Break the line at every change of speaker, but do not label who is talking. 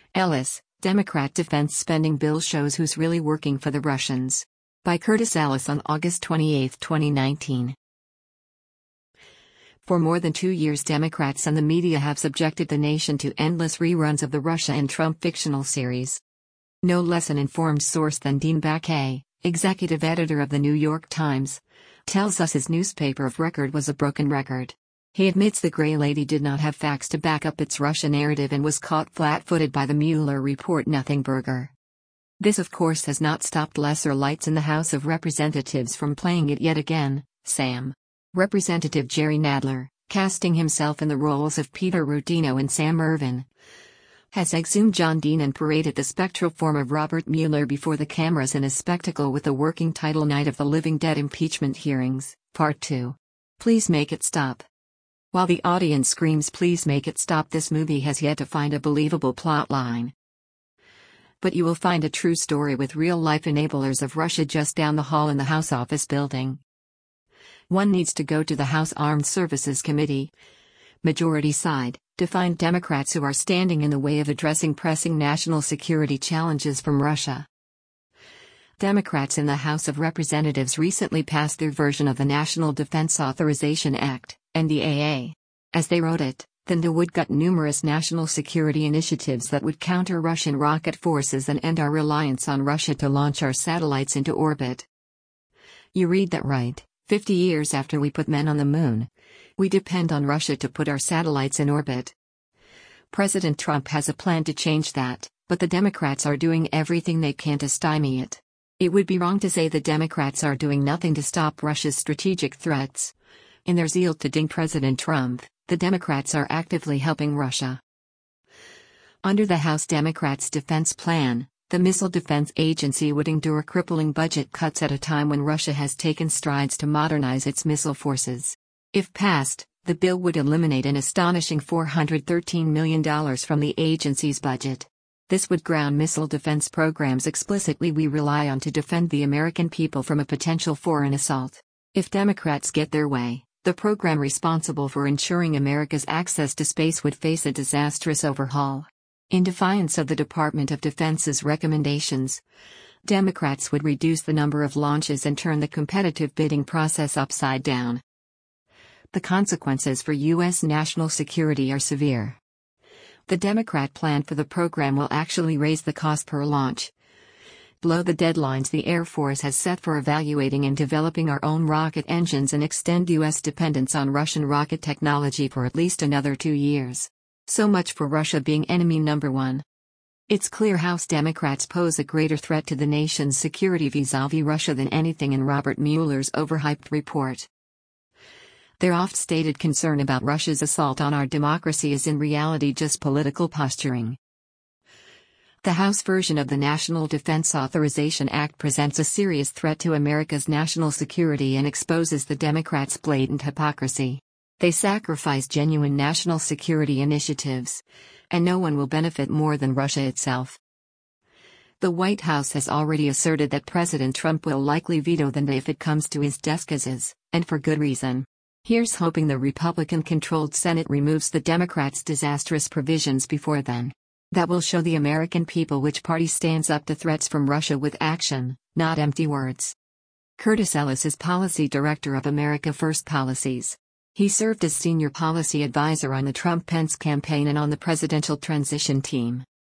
Ellis, Democrat defense spending bill shows who's really working for the Russians. By Curtis Ellis on August 28, 2019. For more than 2 years, Democrats and the media have subjected the nation to endless reruns of the Russia and Trump fictional series. No less an informed source than Dean Baquet, executive editor of the New York Times, tells us his newspaper of record was a broken record. He admits the Grey Lady did not have facts to back up its Russia narrative and was caught flat-footed by the Mueller report nothing burger. This of course has not stopped lesser lights in the House of Representatives from playing it yet again. Sam. Representative Jerry Nadler, casting himself in the roles of Peter Rodino and Sam Ervin, has exhumed John Dean and paraded the spectral form of Robert Mueller before the cameras in a spectacle with the working title Night of the Living Dead Impeachment Hearings, Part 2. Please make it stop. While the audience screams please make it stop, this movie has yet to find a believable plot line. But you will find a true story with real-life enablers of Russia just down the hall in the House office building. One needs to go to the House Armed Services Committee, majority side, to find Democrats who are standing in the way of addressing pressing national security challenges from Russia. Democrats in the House of Representatives recently passed their version of the National Defense Authorization Act, NDAA. As they wrote it, the would gut numerous national security initiatives that would counter Russian rocket forces and end our reliance on Russia to launch our satellites into orbit. You read that right. 50 years after we put men on the moon, we depend on Russia to put our satellites in orbit. President Trump has a plan to change that, but the Democrats are doing everything they can to stymie it. It would be wrong to say the Democrats are doing nothing to stop Russia's strategic threats. In their zeal to ding President Trump, the Democrats are actively helping Russia. Under the House Democrats' defense plan, the Missile Defense Agency would endure crippling budget cuts at a time when Russia has taken strides to modernize its missile forces. If passed, the bill would eliminate an astonishing $413 million from the agency's budget. This would ground missile defense programs explicitly we rely on to defend the American people from a potential foreign assault. If Democrats get their way, the program responsible for ensuring America's access to space would face a disastrous overhaul. In defiance of the Department of Defense's recommendations, Democrats would reduce the number of launches and turn the competitive bidding process upside down. The consequences for U.S. national security are severe. The Democrat plan for the program will actually raise the cost per launch, blow the deadlines the Air Force has set for evaluating and developing our own rocket engines, and extend U.S. dependence on Russian rocket technology for at least another 2 years. So much for Russia being enemy number one. It's clear House Democrats pose a greater threat to the nation's security vis-à-vis Russia than anything in Robert Mueller's overhyped report. Their oft-stated concern about Russia's assault on our democracy is in reality just political posturing. The House version of the National Defense Authorization Act presents a serious threat to America's national security and exposes the Democrats' blatant hypocrisy. They sacrifice genuine national security initiatives, and no one will benefit more than Russia itself. The White House has already asserted that President Trump will likely veto the NDAA if it comes to his desk as is, and for good reason. Here's hoping the Republican-controlled Senate removes the Democrats' disastrous provisions before then. That will show the American people which party stands up to threats from Russia with action, not empty words. Curtis Ellis is Policy Director of America First Policies. He served as senior policy advisor on the Trump-Pence campaign and on the presidential transition team.